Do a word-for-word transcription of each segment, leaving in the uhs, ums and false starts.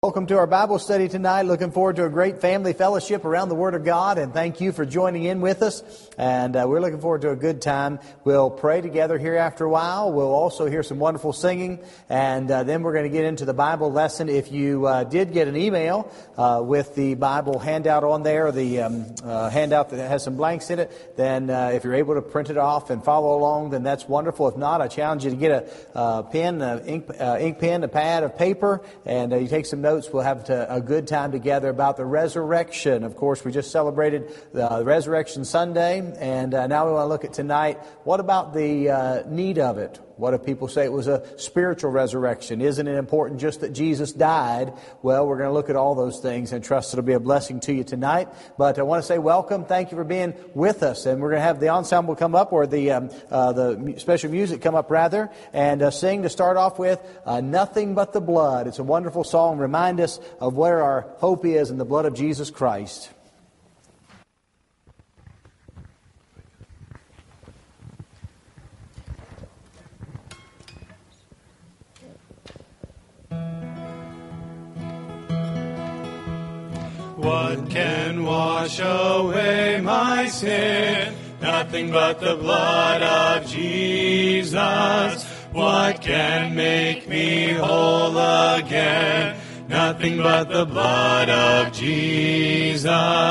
Welcome to our Bible study tonight. Looking forward to a great family fellowship around the Word of God, and thank you for joining in with us. And uh, we're looking forward to a good time. We'll pray together here after a while. We'll also hear some wonderful singing, and uh, then we're going to get into the Bible lesson. If you uh, did get an email uh, with the Bible handout on there, the um, uh, handout that has some blanks in it, then uh, if you're able to print it off and follow along, then that's wonderful. If not, I challenge you to get a uh, pen, a ink, uh, ink pen, a pad of paper, and uh, you take some notes. We'll have to, a good time together about the resurrection. Of course, we just celebrated the Resurrection Sunday, and uh, now we want to look at tonight. What about the uh, need of it? What if people say it was a spiritual resurrection? Isn't it important just that Jesus died? Well, we're going to look at all those things and trust it'll be a blessing to you tonight. But I want to say welcome. Thank you for being with us. And we're going to have the ensemble come up, or the um, uh, the special music come up, rather, and uh, sing to start off with uh, Nothing But the Blood. It's a wonderful song. Remind us of where our hope is in the blood of Jesus Christ. What can wash away my sin? Nothing but the blood of Jesus. What can make me whole again? Nothing but the blood of Jesus.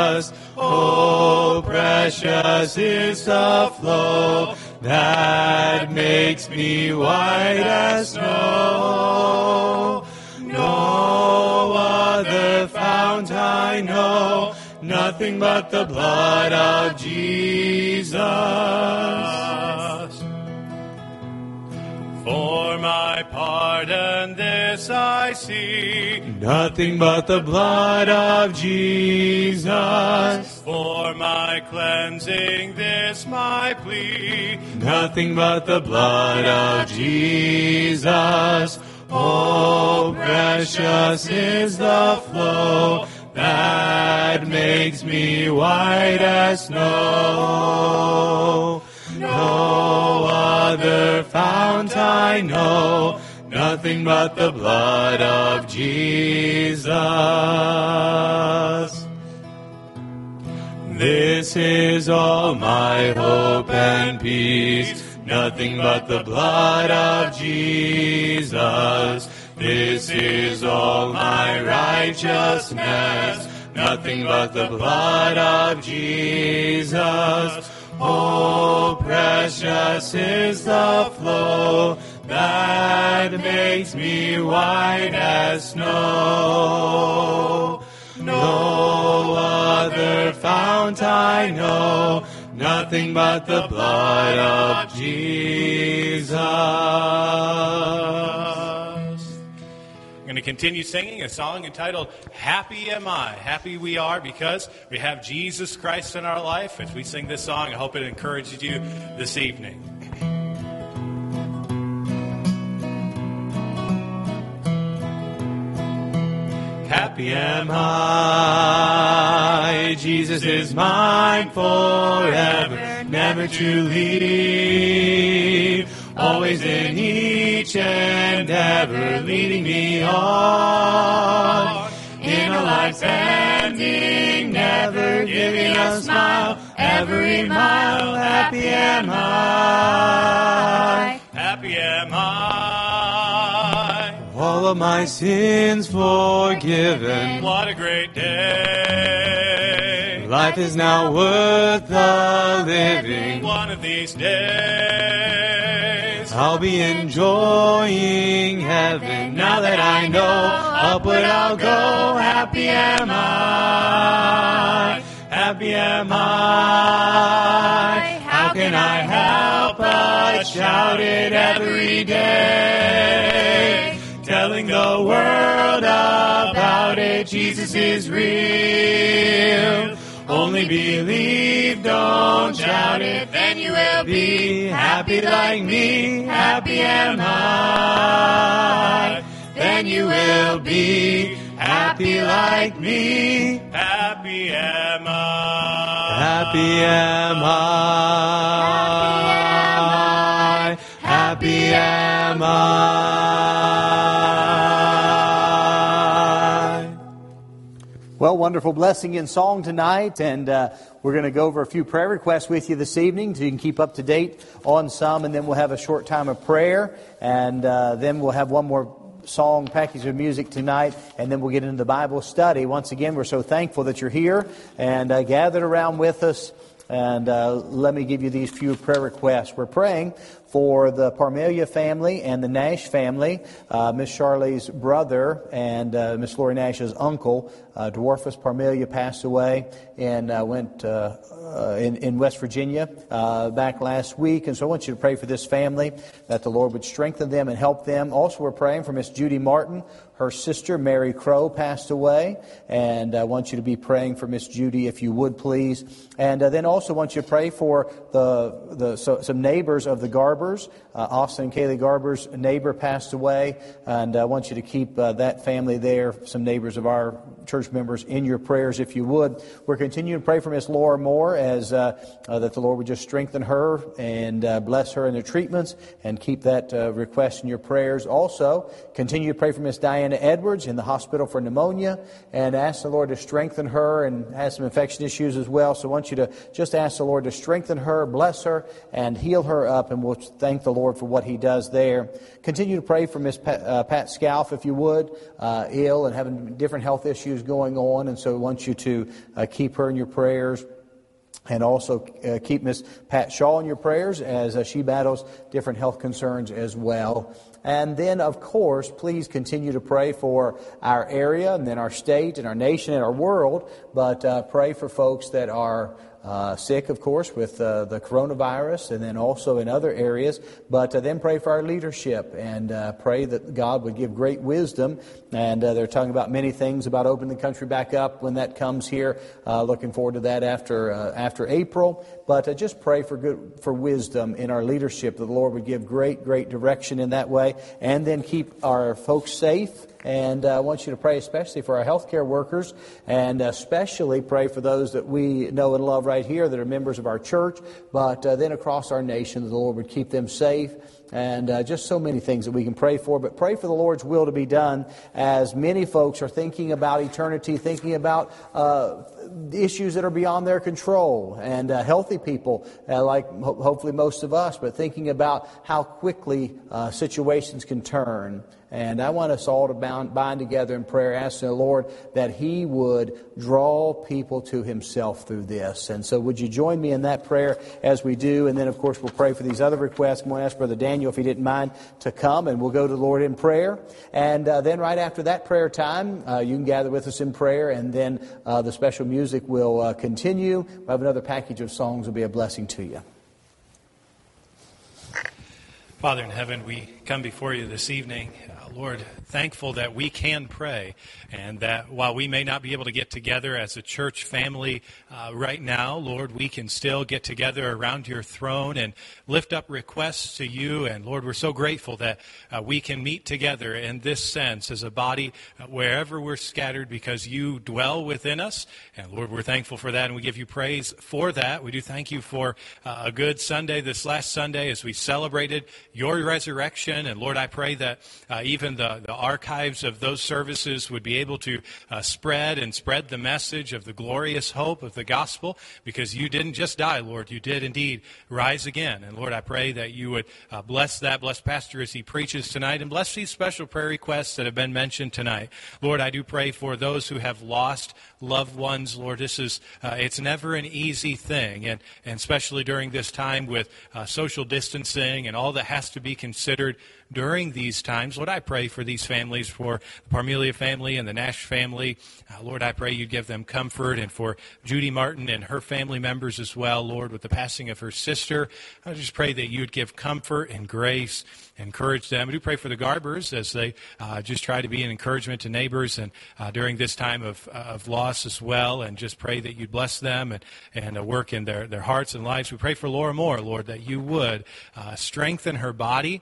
Oh, precious is the flow that makes me white as snow. No other fount I know, nothing but the blood of Jesus. For my pardon this I see, nothing but the blood of Jesus. For my cleansing this my plea, nothing but the blood of Jesus. Oh, precious is the flow that makes me white as snow. No other fount I know, nothing but the blood of Jesus. This is all my hope and peace, nothing but the blood of Jesus. This is all my righteousness, nothing but the blood of Jesus. Oh, precious is the flow that makes me white as snow. No other fount I know, nothing but the blood of Jesus. I'm going to continue singing a song entitled, Happy Am I. Happy we are because we have Jesus Christ in our life. As we sing this song, I hope it encourages you this evening. Happy am I, Jesus is mine forever, never to leave, always in each and ever, leading me on, in a life's ending, never giving a smile, every mile, happy am I, happy am I. All of my sins forgiven. What a great day. Life is now worth the living. One of these days I'll be enjoying heaven. Now that I know upward I'll go. Happy am I. Happy am I. How can I help but shout it every day? Telling the world about it, Jesus is real. Only believe, don't shout it, then you will be happy like me. Happy am I. Then you will be happy like me. Happy am I. Happy am I. Happy am I. Well, wonderful blessing in song tonight, and uh, we're going to go over a few prayer requests with you this evening so you can keep up to date on some, and then we'll have a short time of prayer, and uh, then we'll have one more song package of music tonight, and then we'll get into the Bible study. Once again, we're so thankful that you're here and uh, gathered around with us, and uh, let me give you these few prayer requests. We're praying for the Parmelia family and the Nash family. Uh, Miss Charlie's brother and uh, Miss Lori Nash's uncle, uh, Dwarfus Parmelia, passed away and uh, went uh, uh, in, in West Virginia uh, back last week. And so I want you to pray for this family, that the Lord would strengthen them and help them. Also, we're praying for Miss Judy Martin. Her sister, Mary Crow, passed away, and I want you to be praying for Miss Judy, if you would, please. And uh, then also want you to pray for the the so, some neighbors of the Garbers. Uh, Austin and Kaylee Garber's neighbor passed away, and I want you to keep uh, that family there, some neighbors of our church members, in your prayers, if you would. We're continuing to pray for Miss Laura Moore, as uh, uh, that the Lord would just strengthen her and uh, bless her in the treatments, and keep that uh, request in your prayers. Also, continue to pray for Miss Diana Edwards in the hospital for pneumonia, and ask the Lord to strengthen her, and has some infection issues as well. So I want you to just ask the Lord to strengthen her, bless her, and heal her up, and we'll thank the Lord for what He does there. Continue to pray for Miss Pat, uh, Pat Scalf, if you would, uh, ill and having different health issues going on, and so I want you to uh, keep her in your prayers. And also uh, keep Miss Pat Shaw in your prayers as uh, she battles different health concerns as well. And then, of course, please continue to pray for our area, and then our state, and our nation, and our world. But uh, pray for folks that are uh, sick, of course, with uh, the coronavirus, and then also in other areas. But uh, then pray for our leadership, and uh, pray that God would give great wisdom. And uh, they're talking about many things about opening the country back up when that comes here. Uh, looking forward to that after uh, after April. But uh, just pray for good for wisdom in our leadership, that the Lord would give great, great direction in that way. And then keep our folks safe. And uh, I want you to pray especially for our healthcare workers, and especially pray for those that we know and love right here that are members of our church, but uh, then across our nation, that the Lord would keep them safe. And uh, just so many things that we can pray for. But pray for the Lord's will to be done, as many folks are thinking about eternity, thinking about uh, issues that are beyond their control. And uh, healthy people, uh, like ho- hopefully most of us, but thinking about how quickly uh, situations can turn. And I want us all to bound, bind together in prayer, asking the Lord that He would draw people to Himself through this. And so would you join me in that prayer as we do? And then, of course, we'll pray for these other requests. I'm going to ask Brother Daniel, if he didn't mind, to come, and we'll go to the Lord in prayer. And uh, then right after that prayer time, uh, you can gather with us in prayer, and then uh, the special music will uh, continue. We'll have another package of songs will be a blessing to you. Father in heaven, we come before you this evening, uh, Lord, thankful that we can pray, and that while we may not be able to get together as a church family uh, right now, Lord, we can still get together around your throne and lift up requests to you. And Lord, we're so grateful that uh, we can meet together in this sense as a body uh, wherever we're scattered, because you dwell within us. And Lord, we're thankful for that, and we give you praise for that. We do thank you for uh, a good Sunday this last Sunday as we celebrated your resurrection. And Lord, I pray that uh, even the, the archives of those services would be able to uh, spread and spread the message of the glorious hope of the gospel, because you didn't just die, Lord. You did indeed rise again. And Lord, I pray that you would uh, bless that, bless Pastor as he preaches tonight, and bless these special prayer requests that have been mentioned tonight. Lord, I do pray for those who have lost loved ones. Lord, this is, uh, it's never an easy thing, and, and especially during this time with uh, social distancing and all that has to be considered during these times. Lord, I pray for these families, for the Parmelia family and the Nash family. Uh, Lord, I pray you'd give them comfort, and for Judy Martin and her family members as well, Lord, with the passing of her sister. I just pray that you'd give comfort and grace, encourage them. I do pray for the Garbers as they uh, just try to be an encouragement to neighbors, and uh, during this time of, of loss as well, and just pray that you'd bless them and, and uh, work in their, their hearts and lives. We pray for Laura Moore, Lord, that you would uh, strengthen her body, and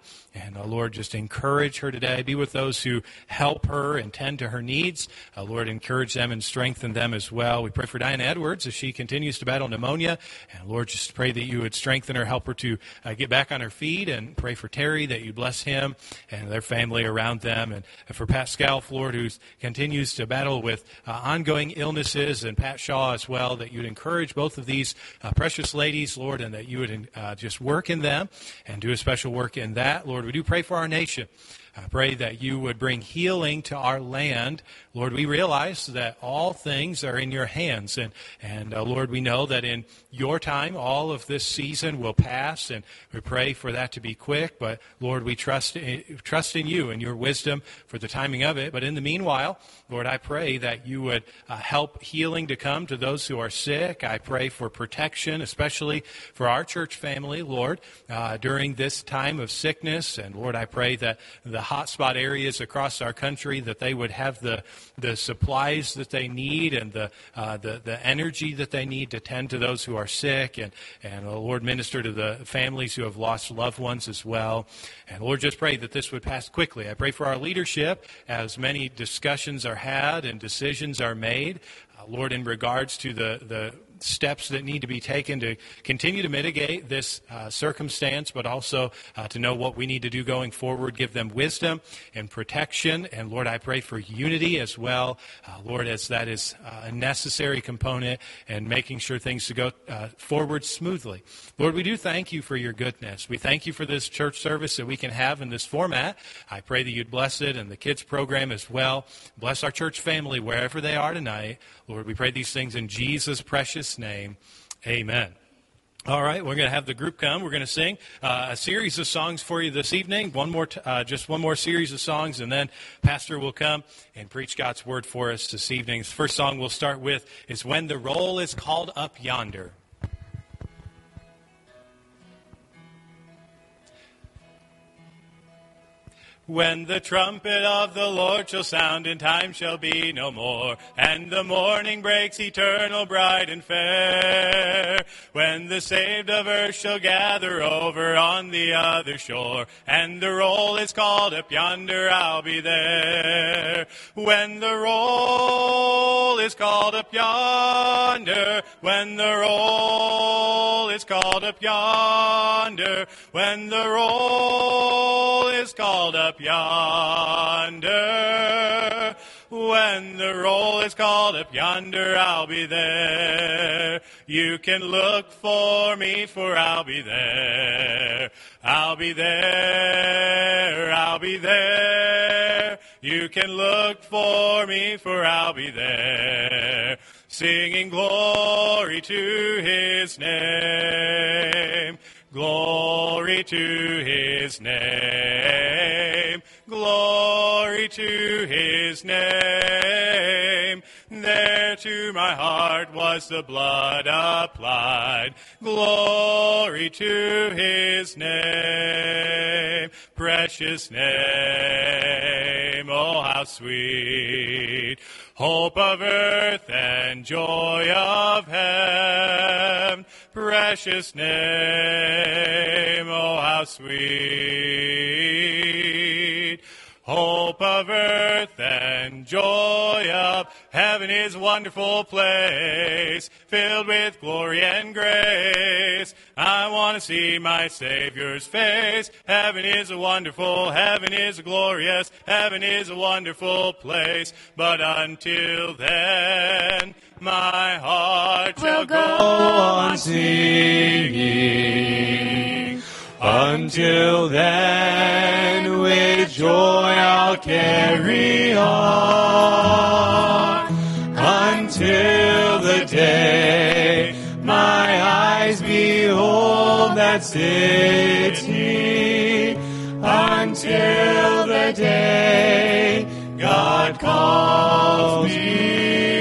And uh, Lord, just encourage her today. Be with those who help her and tend to her needs. Uh, Lord, encourage them and strengthen them as well. We pray for Diana Edwards as she continues to battle pneumonia. And Lord, just pray that you would strengthen her, help her to uh, get back on her feet. And pray for Terry that you bless him and their family around them. And for Pascal, Lord, who continues to battle with uh, ongoing illnesses, and Pat Shaw as well, that you'd encourage both of these uh, precious ladies, Lord, and that you would uh, just work in them and do a special work in that. Lord, we do pray for our nation. I pray that you would bring healing to our land. Lord, we realize that all things are in your hands. And, and uh, Lord, we know that in your time, all of this season will pass. And we pray for that to be quick. But, Lord, we trust in, trust in you and your wisdom for the timing of it. But in the meanwhile, Lord, I pray that you would uh, help healing to come to those who are sick. I pray for protection, especially for our church family, Lord, uh, during this time of sickness. And, Lord, I pray that the hotspot areas across our country, that they would have the the supplies that they need and the uh, the the energy that they need to tend to those who are sick, and and uh, Lord, minister to the families who have lost loved ones as well. And Lord, just pray that this would pass quickly. I pray for our leadership as many discussions are had and decisions are made, uh, Lord, in regards to the the steps that need to be taken to continue to mitigate this uh, circumstance, but also uh, to know what we need to do going forward. Give them wisdom and protection. And Lord, I pray for unity as well, uh, Lord, as that is uh, a necessary component and making sure things to go uh, forward smoothly. Lord, we do thank you for your goodness. We thank you for this church service that we can have in this format. I pray that you'd bless it and the kids program as well. Bless our church family wherever they are tonight. Lord, we pray these things in Jesus' precious name. Amen. All right, we're going to have the group come. We're going to sing uh, a series of songs for you this evening. One more, t- uh, just one more series of songs, and then Pastor will come and preach God's word for us this evening. The first song we'll start with is "When the Roll is Called Up Yonder." When the trumpet of the Lord shall sound, and time shall be no more, and the morning breaks eternal, bright and fair. When the saved of earth shall gather over on the other shore, and the roll is called up yonder, I'll be there. When the roll is called up yonder, when the roll is called up yonder, when the roll is called up yonder, when the roll is called up yonder, I'll be there. You can look for me, for I'll be there. I'll be there, I'll be there. You can look for me, for I'll be there. Singing glory to his name. Glory to his name, glory to his name. There to my heart was the blood applied. Glory to his name, precious name, oh how sweet. Hope of earth and joy of heaven, precious name, oh how sweet. Hope of earth and joy of heaven is a wonderful place, filled with glory and grace. I want to see my Savior's face. Heaven is a wonderful, heaven is a glorious, heaven is a wonderful place. But until then, my heart shall go on singing. Until then, with joy I'll carry on. Until the day my eyes behold that city. Until the day God calls me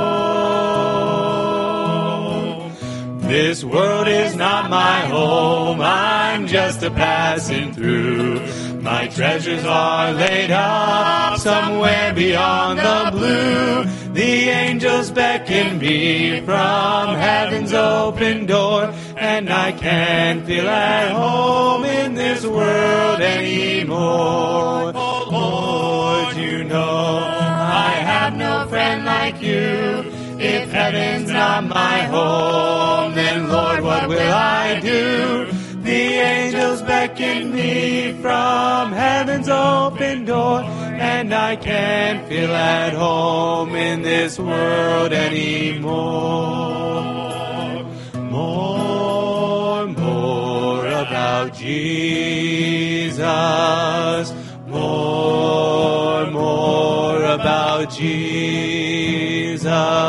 home. This world is not my home, I'm just a passing through. My treasures are laid up somewhere beyond the blue. The angels beckon me from heaven's open door, and I can't feel at home in this world anymore. Oh Lord, you know I have no friend like you. If heaven's not my home, then Lord, what will I do? The angels beckon me from heaven's open door, and I can't feel at home in this world anymore. More, more about Jesus. More, more about Jesus.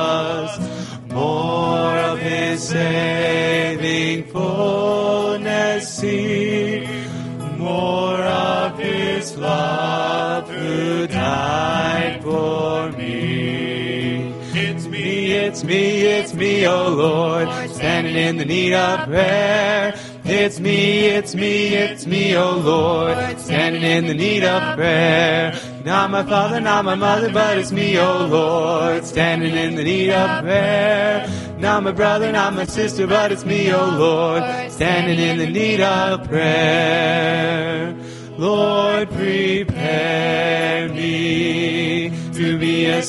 More of His saving fullness see. More of His love who died for me. It's me, it's me, it's me, oh Lord, standing in the need of prayer. It's me, it's me, it's me, oh Lord, standing in the need of prayer. Not my father, not my mother, but it's me, oh Lord, standing in the need of prayer. Not my brother, not my sister, but it's me, oh Lord, standing in the need of prayer. Lord, prepare me to be a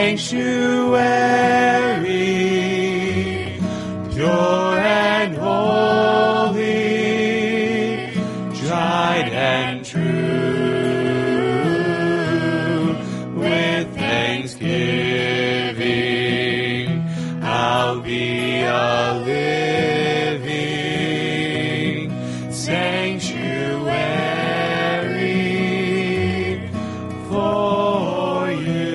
sanctuary, pure and holy, tried and true, with thanksgiving, I'll be a living sanctuary for you.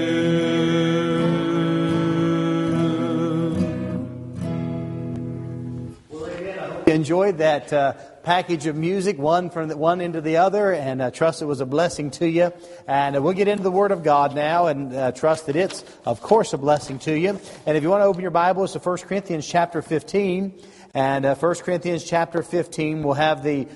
Enjoyed that uh, package of music, one from the, one into the other, and uh, trust it was a blessing to you. And uh, we'll get into the Word of God now, and uh, trust that it's, of course, a blessing to you. And if you want to open your Bibles to First Corinthians chapter fifteen, and uh, First Corinthians chapter fifteen, we'll have the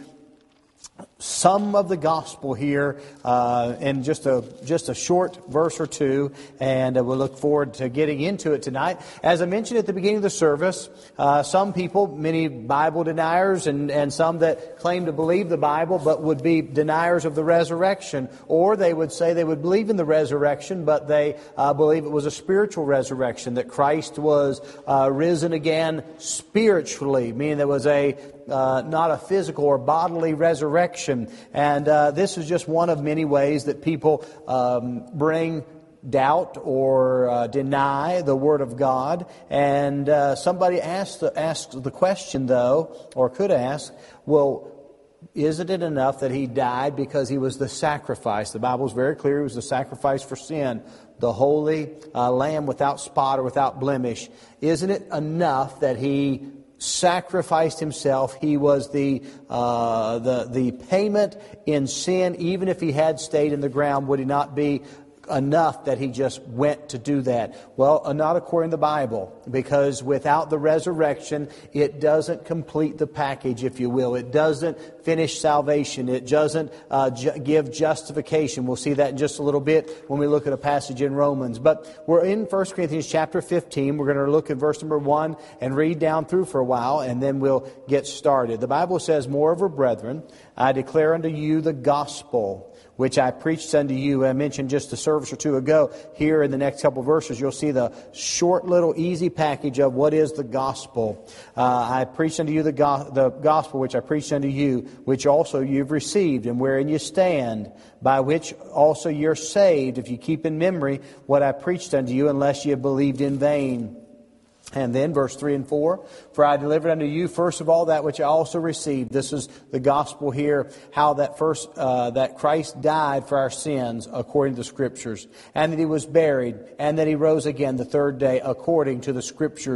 sum of the gospel here uh, in just a just a short verse or two, and uh, we'll look forward to getting into it tonight. As I mentioned at the beginning of the service, uh, some people, many Bible deniers, and, and some that claim to believe the Bible but would be deniers of the resurrection, or they would say they would believe in the resurrection, but they uh, believe it was a spiritual resurrection, that Christ was uh, risen again spiritually, meaning there was a Uh, not a physical or bodily resurrection. And uh, this is just one of many ways that people um, bring doubt or uh, deny the Word of God. And uh, somebody asked the, asked the question, though, or could ask, well, isn't it enough that He died because He was the sacrifice? The Bible is very clear He was the sacrifice for sin, the holy uh, Lamb without spot or without blemish. Isn't it enough that He sacrificed Himself? He was the uh, the the payment in sin. Even if He had stayed in the ground, would He not be enough that He just went to do that? Well, uh, not according to the Bible, because without the resurrection, it doesn't complete the package, if you will. It doesn't finish salvation. It doesn't uh, ju- give justification. We'll see that in just a little bit when we look at a passage in Romans. But we're in First Corinthians chapter fifteen. We're going to look at verse number one and read down through for a while, and then we'll get started. The Bible says, "Moreover, brethren, I declare unto you the gospel which I preached unto you." I mentioned just a service or two ago. Here in the next couple of verses, you'll see the short little easy package of what is the gospel. Uh, I preached unto you the, go- the gospel which I preached unto you, which also you've received, and wherein you stand, by which also you're saved, if you keep in memory what I preached unto you, unless you have believed in vain. And then verse three and four, "For I delivered unto you first of all that which I also received." This is the gospel here, how that first uh, that Christ died for our sins according to the Scriptures, and that He was buried, and that He rose again the third day according to the Scriptures,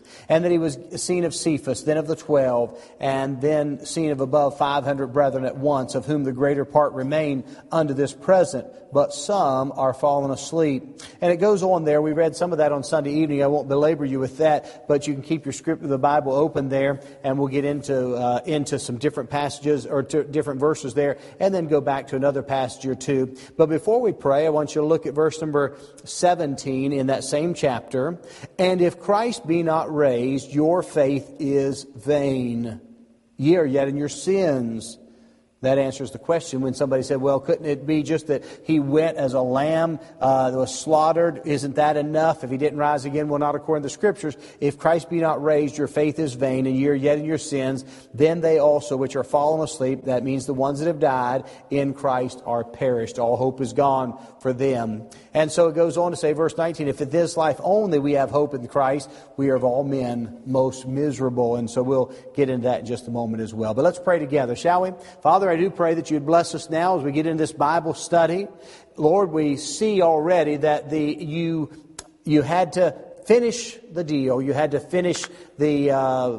And that he was seen of Cephas, then of the twelve, and then seen of above five hundred brethren at once, of whom the greater part remain unto this present, but some are fallen asleep. And it goes on there. We read some of that on Sunday evening. I won't belabor you with that, but you can keep your script of the Bible open there, and we'll get into uh, into some different passages or to different verses there, and then go back to another passage or two. But before we pray, I want you to look at verse number seventeen in that same chapter. And if Christ be not raised, your faith is vain. Ye are yet in your sins. That answers the question when somebody said, well, couldn't it be just that he went as a lamb uh, that was slaughtered? Isn't that enough? If he didn't rise again, well, not according to the Scriptures. If Christ be not raised, your faith is vain, and ye are yet in your sins. Then they also which are fallen asleep, that means the ones that have died in Christ, are perished. All hope is gone for them. And so it goes on to say, verse nineteen, if in this life only we have hope in Christ, we are of all men most miserable. And so we'll get into that in just a moment as well. But let's pray together, shall we? Father, I do pray that you'd bless us now as we get into this Bible study. Lord, we see already that the you you had to finish the deal. You had to finish the uh,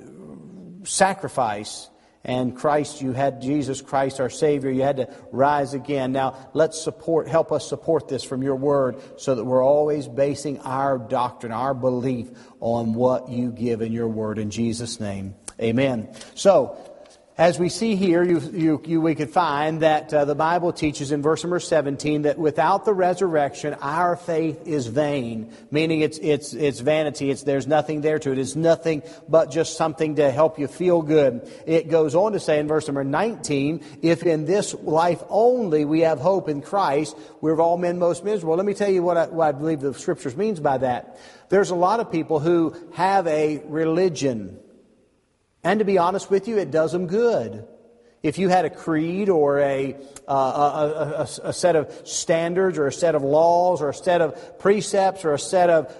sacrifice. And Christ, you had Jesus Christ, our Savior. You had to rise again. Now, let's support, help us support this from your Word so that we're always basing our doctrine, our belief on what you give in your Word. In Jesus' name, amen. So, as we see here, you, you, you, we could find that uh, the Bible teaches in verse number seventeen that without the resurrection, our faith is vain. Meaning it's it's it's vanity. It's there's nothing there to it. It's nothing but just something to help you feel good. It goes on to say in verse number nineteen, if in this life only we have hope in Christ, we're of all men most miserable. Let me tell you what I, what I believe the Scriptures means by that. There's a lot of people who have a religion. And to be honest with you, it does them good. If you had a creed or a, uh, a, a, a set of standards or a set of laws or a set of precepts or a set of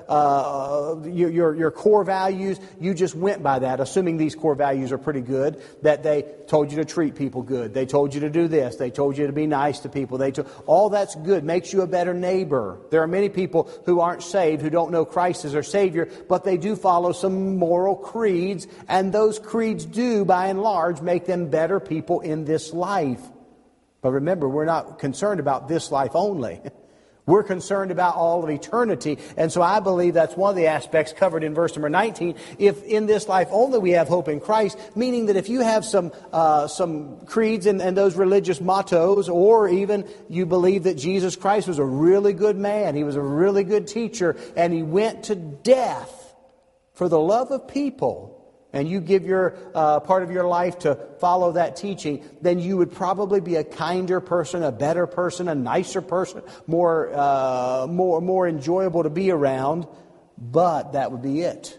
uh, your, your core values, you just went by that, assuming these core values are pretty good, that they told you to treat people good. They told you to do this. They told you to be nice to people. They to, all that's good, makes you a better neighbor. There are many people who aren't saved, who don't know Christ as their Savior, but they do follow some moral creeds, and those creeds do, by and large, make them better people in this life. But remember, we're not concerned about this life only. We're concerned about all of eternity. And so I believe that's one of the aspects covered in verse number nineteen. If in this life only we have hope in Christ, meaning that if you have some uh, some creeds and, and those religious mottos, or even you believe that Jesus Christ was a really good man, he was a really good teacher, and he went to death for the love of people, and you give your uh, part of your life to follow that teaching, then you would probably be a kinder person, a better person, a nicer person, more uh, more more enjoyable to be around. But that would be it.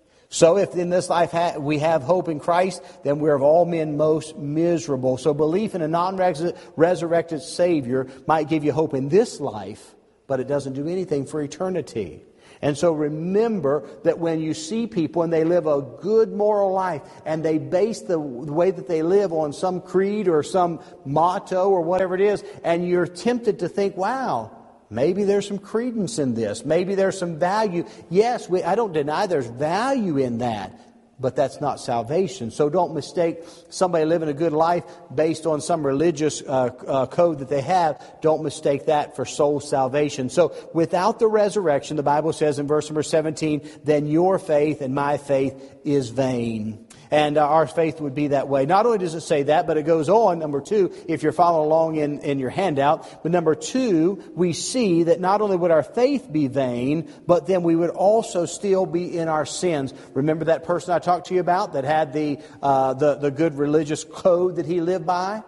So if in this life ha- we have hope in Christ, then we're of all men most miserable. So belief in a non-resurrected Savior might give you hope in this life, but it doesn't do anything for eternity. And so remember that when you see people and they live a good moral life and they base the way that they live on some creed or some motto or whatever it is, and you're tempted to think, wow, maybe there's some credence in this. Maybe there's some value. Yes, we, I don't deny there's value in that. But that's not salvation. So don't mistake somebody living a good life based on some religious uh, uh, code that they have. Don't mistake that for soul salvation. So without the resurrection, the Bible says in verse number seventeen, then your faith and my faith is vain. And uh, our faith would be that way. Not only does it say that, but it goes on, number two, if you're following along in, in your handout. But number two, we see that not only would our faith be vain, but then we would also still be in our sins. Remember that person I talked to you about that had the, uh, the, the good religious code that he lived by?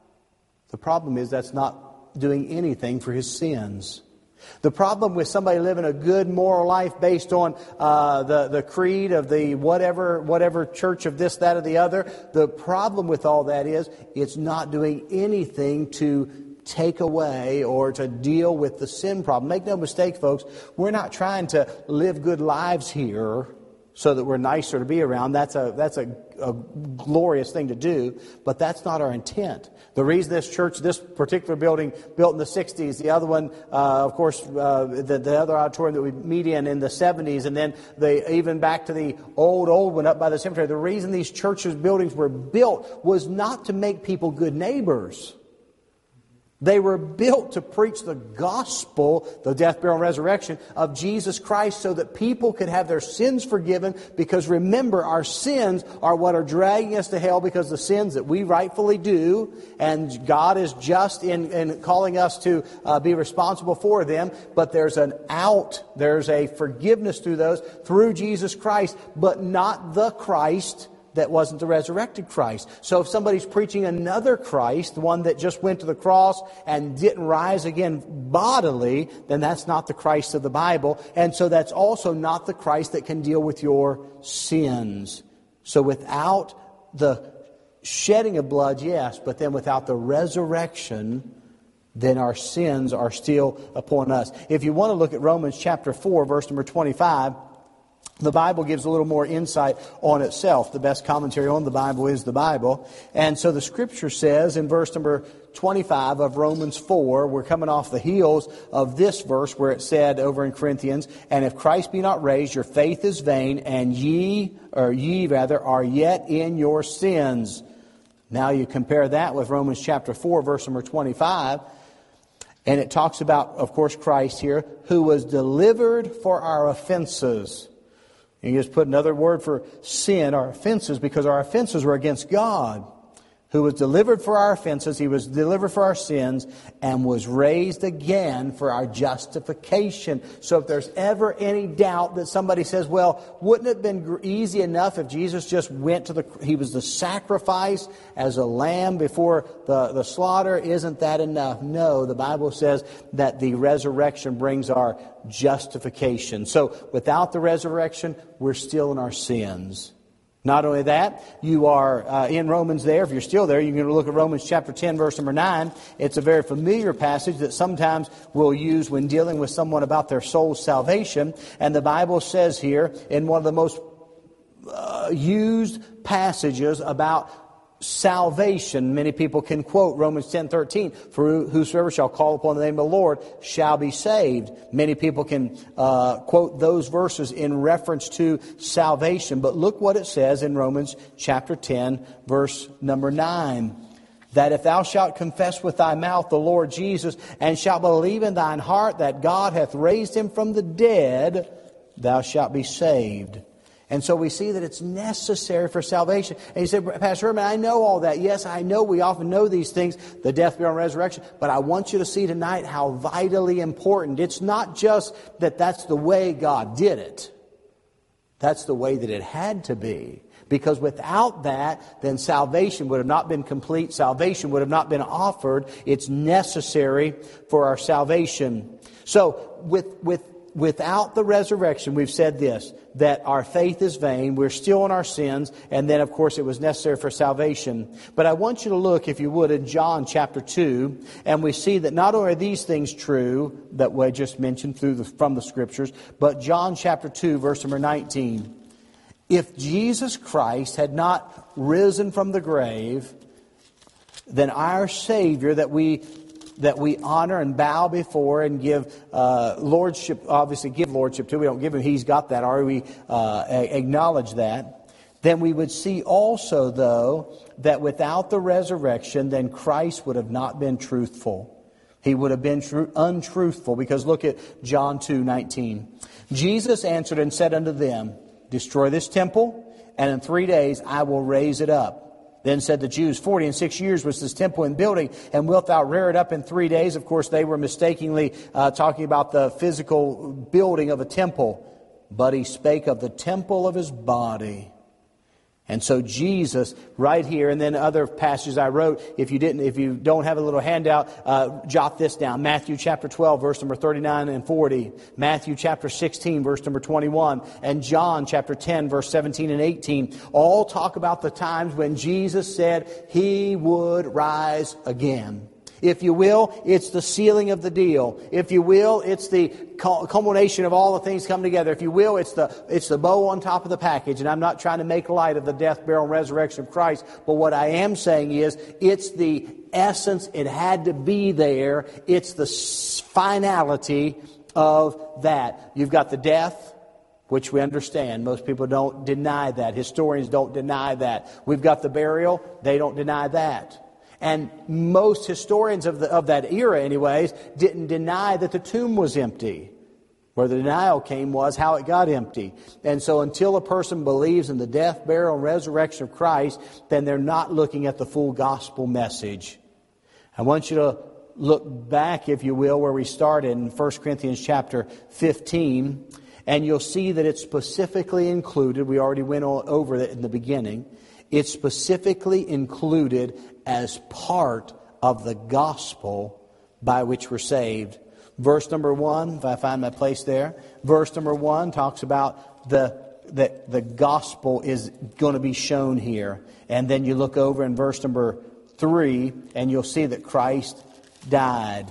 The problem is that's not doing anything for his sins. The problem with somebody living a good moral life based on uh, the, the creed of the whatever whatever church of this, that, or the other, the problem with all that is it's not doing anything to take away or to deal with the sin problem. Make no mistake, folks, we're not trying to live good lives here so that we're nicer to be around. That's a that's a, a glorious thing to do, but that's not our intent. The reason this church, this particular building, built in the sixties, the other one, uh, of course, uh, the, the other auditorium that we meet in in the seventies, and then the even back to the old, old one up by the cemetery. The reason these churches buildings were built was not to make people good neighbors. They were built to preach the gospel, the death, burial, and resurrection of Jesus Christ, so that people could have their sins forgiven. Because remember, our sins are what are dragging us to hell, because the sins that we rightfully do, and God is just in, in calling us to uh, be responsible for them. But there's an out, there's a forgiveness through those, through Jesus Christ, but not the Christ that wasn't the resurrected Christ. So if somebody's preaching another Christ, the one that just went to the cross and didn't rise again bodily, then that's not the Christ of the Bible. And so that's also not the Christ that can deal with your sins. So without the shedding of blood, yes, but then without the resurrection, then our sins are still upon us. If you want to look at Romans chapter four, verse number twenty-five, the Bible gives a little more insight on itself. The best commentary on the Bible is the Bible. And so the Scripture says in verse number twenty-five of Romans four, we're coming off the heels of this verse where it said over in Corinthians, "And if Christ be not raised, your faith is vain, and ye, or ye rather, are yet in your sins." Now you compare that with Romans chapter four, verse number twenty-five. And it talks about, of course, Christ here, who was delivered for our offenses. And you just put another word for sin, our offenses, because our offenses were against God. Who was delivered for our offenses, He was delivered for our sins, and was raised again for our justification. So if there's ever any doubt that somebody says, well, wouldn't it have been easy enough if Jesus just went to the, He was the sacrifice as a lamb before the, the slaughter? Isn't that enough? No, the Bible says that the resurrection brings our justification. So without the resurrection, we're still in our sins. Not only that, you are uh, in Romans there. If you're still there, you can look at Romans chapter ten, verse number nine. It's a very familiar passage that sometimes we'll use when dealing with someone about their soul's salvation. And the Bible says here, in one of the most uh, used passages about salvation, many people can quote Romans ten thirteen, "For whosoever shall call upon the name of the Lord shall be saved." Many people can uh, quote those verses in reference to salvation. But look what it says in Romans chapter ten, verse number nine. "That if thou shalt confess with thy mouth the Lord Jesus, and shalt believe in thine heart that God hath raised Him from the dead, thou shalt be saved." And so we see that it's necessary for salvation. And you say, "Pastor Herman, I know all that." Yes, I know we often know these things, the death, burial, and resurrection. But I want you to see tonight how vitally important. It's not just that that's the way God did it. That's the way that it had to be. Because without that, then salvation would have not been complete. Salvation would have not been offered. It's necessary for our salvation. So with with without the resurrection, we've said this, that our faith is vain, we're still in our sins, and then, of course, it was necessary for salvation. But I want you to look, if you would, in John chapter two, and we see that not only are these things true that we just mentioned through the, from the Scriptures, but John chapter two, verse number nineteen. If Jesus Christ had not risen from the grave, then our Savior that we that we honor and bow before and give uh, lordship, obviously give lordship to. We don't give Him, He's got that, or we uh, acknowledge that. Then we would see also, though, that without the resurrection, then Christ would have not been truthful. He would have been tr- untruthful, because look at John two nineteen. "Jesus answered and said unto them, Destroy this temple, and in three days I will raise it up. Then said the Jews, Forty and six years was this temple in building, and wilt thou rear it up in three days? Of course, they were mistakenly uh, talking about the physical building of a temple. But He spake of the temple of His body. And so Jesus, right here, and then other passages I wrote, if you didn't, if you don't have a little handout, uh, jot this down. Matthew chapter twelve, verse number thirty-nine and forty. Matthew chapter sixteen, verse number twenty-one. And John chapter ten, verse seventeen and eighteen. All talk about the times when Jesus said He would rise again. If you will, it's the sealing of the deal. If you will, it's the culmination of all the things come together. If you will, it's the it's the bow on top of the package. And I'm not trying to make light of the death, burial, and resurrection of Christ. But what I am saying is, it's the essence. It had to be there. It's the finality of that. You've got the death, which we understand. Most people don't deny that. Historians don't deny that. We've got the burial. They don't deny that. And most historians of the of that era, anyways, didn't deny that the tomb was empty. Where the denial came was how it got empty. And so until a person believes in the death, burial, and resurrection of Christ, then they're not looking at the full gospel message. I want you to look back, if you will, where we started in First Corinthians chapter fifteen. And you'll see that it's specifically included. We already went over it in the beginning. It's specifically included as part of the gospel by which we're saved. Verse number one, if I find my place there, verse number one talks about the that the gospel is going to be shown here. And then you look over in verse number three, and you'll see that Christ died.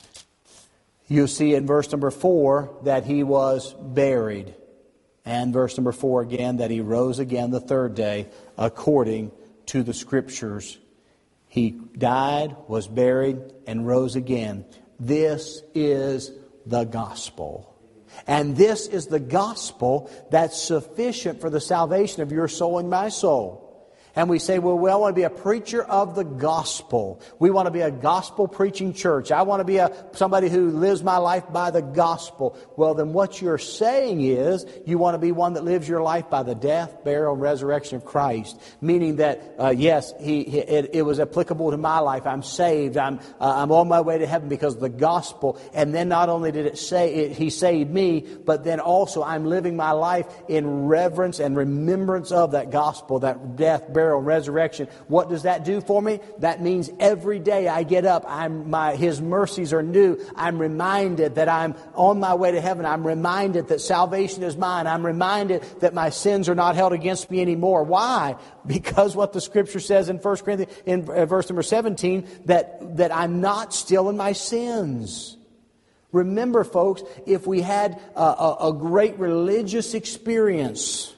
You'll see in verse number four that He was buried. And verse number four again, that He rose again the third day according to the Scriptures. He died, was buried, and rose again. This is the gospel. And this is the gospel that's sufficient for the salvation of your soul and my soul. And we say, well, we want to be a preacher of the gospel. We want to be a gospel preaching church. I want to be a somebody who lives my life by the gospel. Well, then what you're saying is you want to be one that lives your life by the death, burial, and resurrection of Christ. Meaning that, uh, yes, he, he it, it was applicable to my life. I'm saved. I'm uh, I'm on my way to heaven because of the gospel. And then not only did it say it, He saved me, but then also I'm living my life in reverence and remembrance of that gospel, that death, burial, resurrection. What does that do for me? That means every day I get up, I'm my His mercies are new. I'm reminded that I'm on my way to heaven. I'm reminded that salvation is mine. I'm reminded that my sins are not held against me anymore. Why? Because what the Scripture says in First Corinthians, in verse number seventeen, that, that I'm not still in my sins. Remember, folks, if we had a, a, a great religious experience,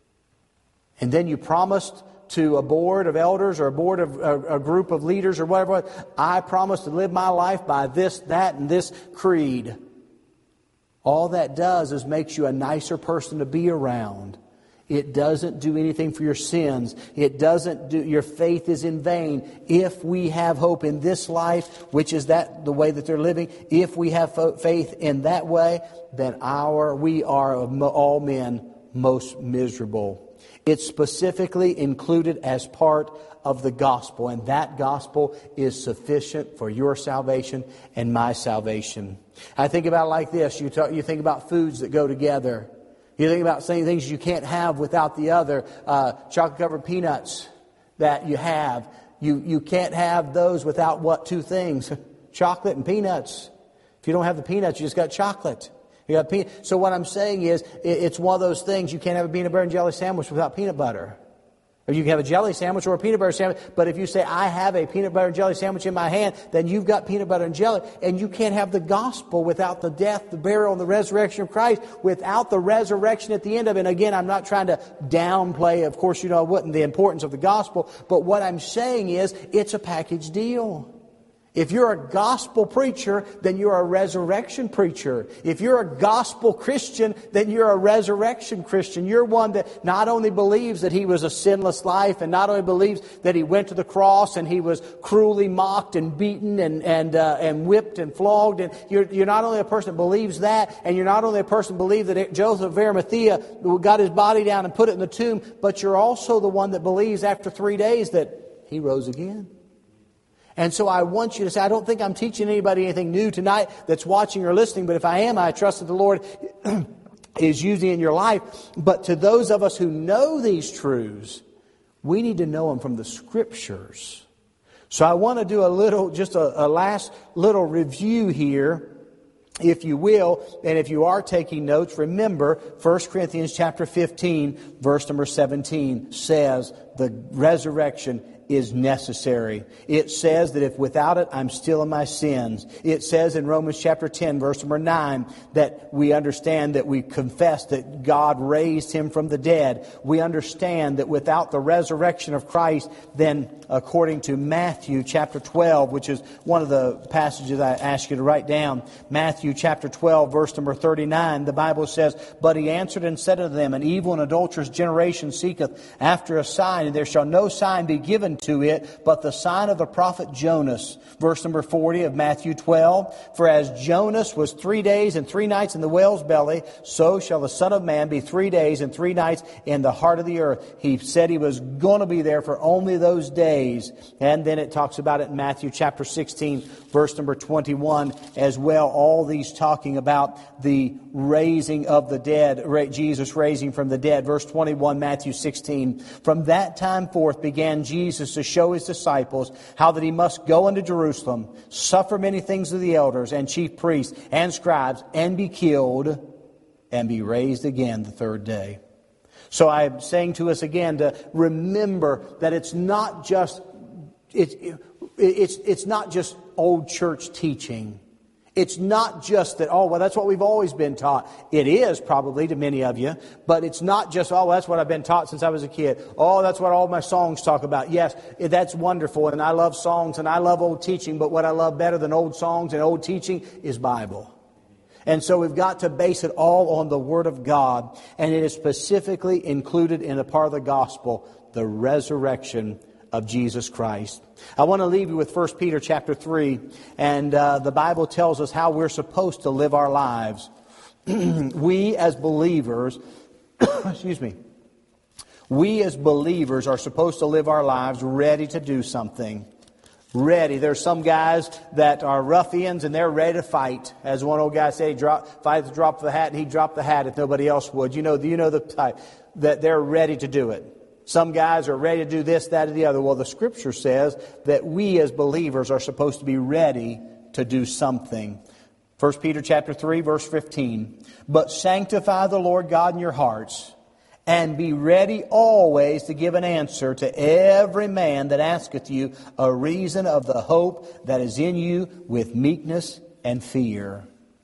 and then you promised to a board of elders or a board of a, a group of leaders or whatever, I promise to live my life by this, that, and this creed. All that does is makes you a nicer person to be around. It doesn't do anything for your sins. It doesn't do, your faith is in vain. If we have hope in this life, which is that the way that they're living, if we have faith in that way, then our, we are of all men most miserable. It's specifically included as part of the gospel, and that gospel is sufficient for your salvation and my salvation. I think about it like this. You talk, you think about foods that go together. You think about saying things you can't have without the other. Uh, chocolate-covered peanuts that you have. You, you can't have those without what? Two things. Chocolate and peanuts. If you don't have the peanuts, you just got chocolate. You got peanut. So what I'm saying is, it's one of those things. You can't have a peanut butter and jelly sandwich without peanut butter. Or you can have a jelly sandwich or a peanut butter sandwich. But if you say, I have a peanut butter and jelly sandwich in my hand, then you've got peanut butter and jelly. And you can't have the gospel without the death, the burial, and the resurrection of Christ. Without the resurrection at the end of it. And again, I'm not trying to downplay, of course, you know, what the importance of the gospel. But what I'm saying is, it's a package deal. If you're a gospel preacher, then you're a resurrection preacher. If you're a gospel Christian, then you're a resurrection Christian. You're one that not only believes that He was a sinless life, and not only believes that He went to the cross and He was cruelly mocked and beaten and and uh, and whipped and flogged. And you're you're not only a person that believes that, and you're not only a person that believes that Joseph of Arimathea got his body down and put it in the tomb, but you're also the one that believes after three days that He rose again. And so I want you to say, I don't think I'm teaching anybody anything new tonight that's watching or listening, but if I am, I trust that the Lord is using it in your life. But to those of us who know these truths, we need to know them from the Scriptures. So I want to do a little, just a, a last little review here, if you will. And if you are taking notes, remember First Corinthians chapter fifteen, verse number seventeen says the resurrection is necessary. It says that if without it, I'm still in my sins. It says in Romans chapter ten, verse number nine, that we understand that we confess that God raised Him from the dead. We understand that without the resurrection of Christ, then according to Matthew chapter twelve, which is one of the passages I ask you to write down, Matthew chapter twelve, verse number thirty-nine, the Bible says, "But He answered and said unto them, An evil and adulterous generation seeketh after a sign, and there shall no sign be given to it, but the sign of the prophet Jonas." Verse number forty of Matthew twelve, "For as Jonas was three days and three nights in the whale's belly, so shall the Son of Man be three days and three nights in the heart of the earth." He said He was going to be there for only those days. And then it talks about it in Matthew chapter sixteen, verse number twenty-one as well. All these talking about the raising of the dead, Jesus raising from the dead. Verse twenty-one, Matthew sixteen, "From that time forth began Jesus to show His disciples how that He must go unto Jerusalem, suffer many things of the elders and chief priests and scribes, and be killed, and be raised again the third day." So I'm saying to us again to remember that it's not just it's it's it's not just old church teaching. It's not just that, oh, well, that's what we've always been taught. It is probably to many of you, but it's not just, oh, well, that's what I've been taught since I was a kid. Oh, that's what all my songs talk about. Yes, that's wonderful, and I love songs, and I love old teaching, but what I love better than old songs and old teaching is Bible. And so we've got to base it all on the Word of God, and it is specifically included in a part of the gospel, the resurrection of Jesus Christ. I want to leave you with First Peter chapter three, and uh, the Bible tells us how we're supposed to live our lives. We as believers, excuse me, we as believers are supposed to live our lives ready to do something. Ready. There's some guys that are ruffians and they're ready to fight. As one old guy said, he drop, fight the drop of the hat, and he'd drop the hat if nobody else would. You know, you know the type that they're ready to do it. Some guys are ready to do this, that, or the other. Well, the Scripture says that we as believers are supposed to be ready to do something. First Peter chapter three, verse fifteen. "But sanctify the Lord God in your hearts, and be ready always to give an answer to every man that asketh you a reason of the hope that is in you with meekness and fear."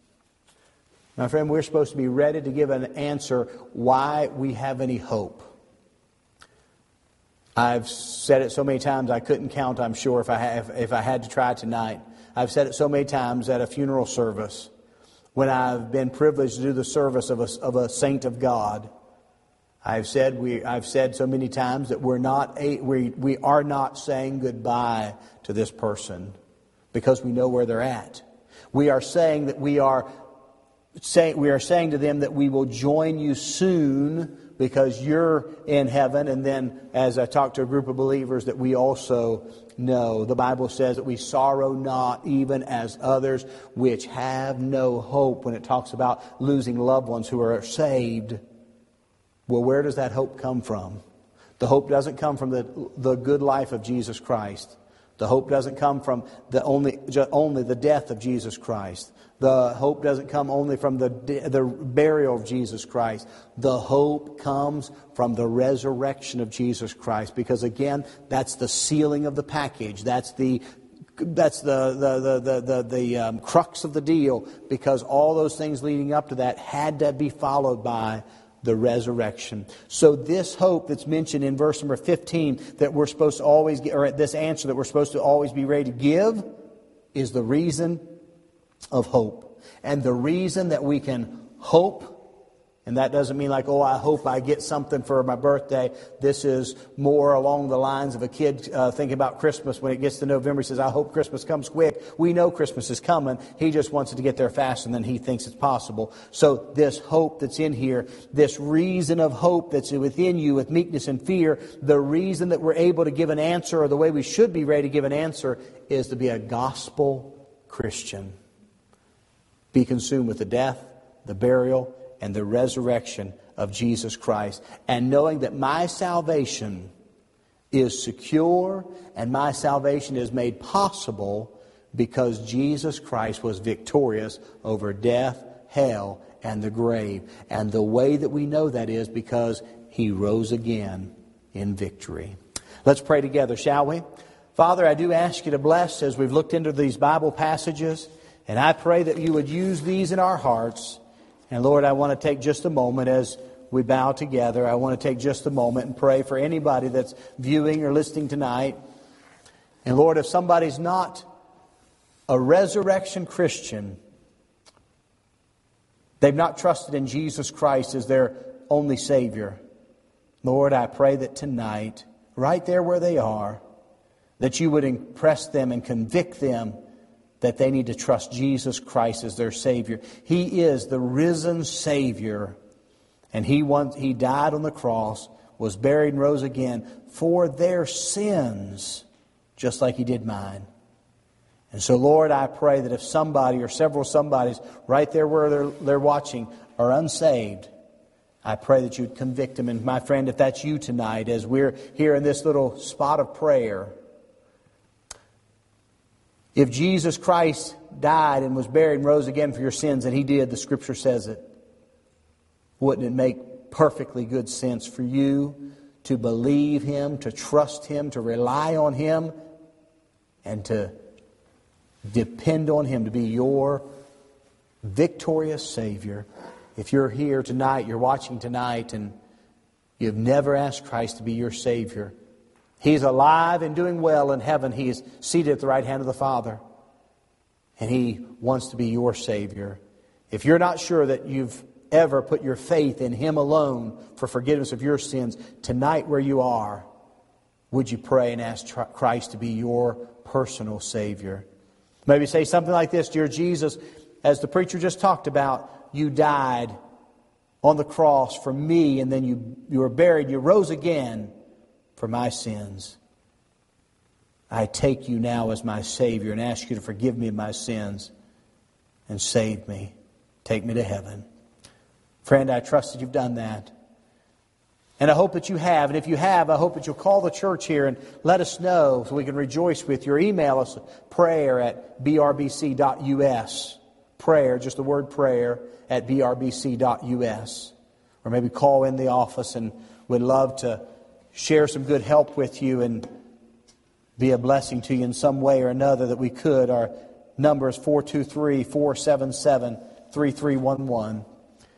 My friend, we're supposed to be ready to give an answer why we have any hope. I've said it so many times I couldn't count, I'm sure, if I, have, if I had to try tonight. I've said it so many times at a funeral service when I've been privileged to do the service of a, of a saint of God. I've said we I've said so many times that we're not a, we we are not saying goodbye to this person because we know where they're at. We are saying that we are saying we are saying to them that we will join you soon because you're in heaven. And then as I talk to a group of believers that we also know, the Bible says that we sorrow not even as others which have no hope, when it talks about losing loved ones who are saved. Well, where does that hope come from? The hope doesn't come from the, the good life of Jesus Christ. The hope doesn't come from the only, just only the death of Jesus Christ. The hope doesn't come only from the, the burial of Jesus Christ. The hope comes from the resurrection of Jesus Christ. Because again, that's the sealing of the package. That's the That's the the the the the, the um, crux of the deal. Because all those things leading up to that had to be followed by the resurrection. So this hope that's mentioned in verse number fifteen that we're supposed to always get, or this answer that we're supposed to always be ready to give, is the reason of hope. And the reason that we can hope, and that doesn't mean like, oh, I hope I get something for my birthday. This is more along the lines of a kid uh, thinking about Christmas. When it gets to November, he says, I hope Christmas comes quick. We know Christmas is coming. He just wants it to get there fast, and then he thinks it's possible. So this hope that's in here, this reason of hope that's within you with meekness and fear, the reason that we're able to give an answer, or the way we should be ready to give an answer, is to be a gospel Christian. Be consumed with the death, the burial, and the resurrection of Jesus Christ. And knowing that my salvation is secure and my salvation is made possible because Jesus Christ was victorious over death, hell, and the grave. And the way that we know that is because He rose again in victory. Let's pray together, shall we? Father, I do ask you to bless as we've looked into these Bible passages, and I pray that you would use these in our hearts. And Lord, I want to take just a moment as we bow together. I want to take just a moment and pray for anybody that's viewing or listening tonight. And Lord, if somebody's not a resurrection Christian, they've not trusted in Jesus Christ as their only Savior, Lord, I pray that tonight, right there where they are, that you would impress them and convict them that they need to trust Jesus Christ as their Savior. He is the risen Savior. And He once, He died on the cross, was buried and rose again for their sins, just like He did mine. And so, Lord, I pray that if somebody or several somebodies right there where they're, they're watching are unsaved, I pray that you'd convict them. And my friend, if that's you tonight, as we're here in this little spot of prayer, if Jesus Christ died and was buried and rose again for your sins, and He did, the Scripture says it, wouldn't it make perfectly good sense for you to believe Him, to trust Him, to rely on Him, and to depend on Him to be your victorious Savior? If you're here tonight, you're watching tonight, and you've never asked Christ to be your Savior, He's alive and doing well in heaven. He is seated at the right hand of the Father. And He wants to be your Savior. If you're not sure that you've ever put your faith in Him alone for forgiveness of your sins, tonight where you are, would you pray and ask Christ to be your personal Savior? Maybe say something like this: Dear Jesus, as the preacher just talked about, you died on the cross for me, and then you, you were buried, you rose again for my sins. I take you now as my Savior and ask you to forgive me of my sins and save me. Take me to heaven. Friend, I trust that you've done that. And I hope that you have. And if you have, I hope that you'll call the church here and let us know so we can rejoice with you. Or email us prayer at b r b c dot u s. Prayer, just the word prayer, at b r b c dot u s. Or maybe call in the office, and we'd love to share some good help with you and be a blessing to you in some way or another that we could. Our number is four two three, four seven seven, three three one one.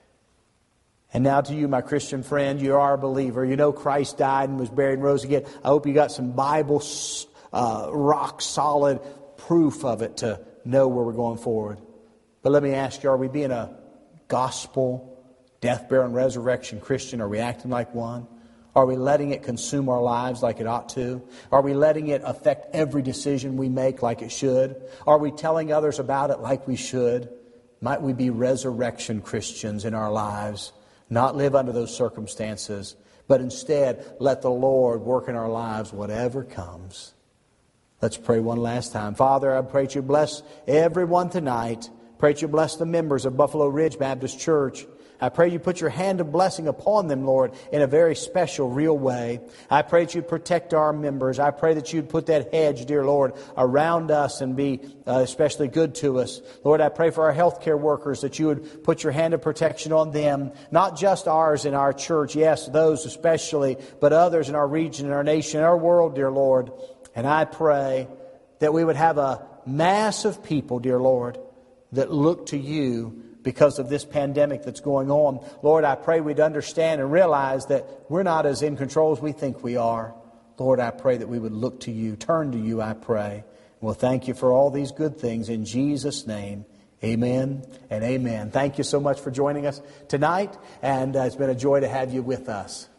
And now to you, my Christian friend, you are a believer. You know Christ died and was buried and rose again. I hope you got some Bible uh, rock solid proof of it to know where we're going forward. But let me ask you, are we being a gospel, death, burial, and resurrection Christian? Are we acting like one? Are we letting it consume our lives like it ought to? Are we letting it affect every decision we make like it should? Are we telling others about it like we should? Might we be resurrection Christians in our lives? Not live under those circumstances, but instead let the Lord work in our lives whatever comes. Let's pray one last time. Father, I pray that you bless everyone tonight. Pray that you bless the members of Buffalo Ridge Baptist Church. I pray you put your hand of blessing upon them, Lord, in a very special, real way. I pray that you'd protect our members. I pray that you'd put that hedge, dear Lord, around us and be uh, especially good to us. Lord, I pray for our healthcare workers that you would put your hand of protection on them. Not just ours in our church, yes, those especially, but others in our region, in our nation, in our world, dear Lord. And I pray that we would have a mass of people, dear Lord, that look to you because of this pandemic that's going on. Lord, I pray we'd understand and realize that we're not as in control as we think we are. Lord, I pray that we would look to you, turn to you, I pray. Well, thank you for all these good things. In Jesus' name, amen and amen. Thank you so much for joining us tonight, and uh, it's been a joy to have you with us.